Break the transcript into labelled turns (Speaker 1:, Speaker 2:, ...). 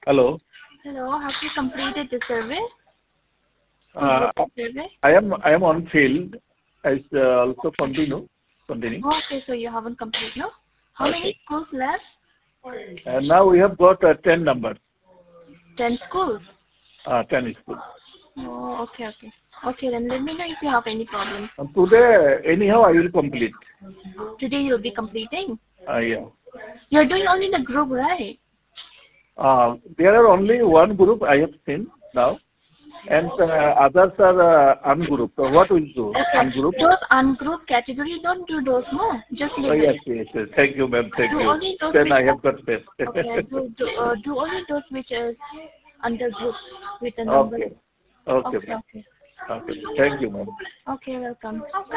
Speaker 1: Hello.
Speaker 2: Hello, have you completed the survey?
Speaker 1: Uh,
Speaker 2: Survey?
Speaker 1: I am on field. I also continue. Continue.
Speaker 2: Okay, so you haven't completed, no? How many
Speaker 1: Okay.
Speaker 2: schools left?
Speaker 1: And now we have got 10 numbers.
Speaker 2: 10 schools.
Speaker 1: 10 schools.
Speaker 2: Oh, okay, okay. Okay, then let me know if you have any problems.
Speaker 1: And today, anyhow, I will complete.
Speaker 2: Today you'll be completing.
Speaker 1: Yeah.
Speaker 2: You're doing only the group, right?
Speaker 1: There are only one group I have seen now, and others are ungrouped. So what will do?
Speaker 2: Okay.
Speaker 1: Ungroup?
Speaker 2: Those ungrouped category, don't do those, no? Just leave
Speaker 1: Yes,
Speaker 2: it.
Speaker 1: yes, yes. Thank you, ma'am. Thank
Speaker 2: Do
Speaker 1: you.
Speaker 2: only those
Speaker 1: Then
Speaker 2: which
Speaker 1: I have got faith.
Speaker 2: okay, do only those which is under group with a number.
Speaker 1: Okay. Okay,
Speaker 2: Okay,
Speaker 1: ma'am.
Speaker 2: okay.
Speaker 1: Okay. Thank you, ma'am.
Speaker 2: Okay, welcome.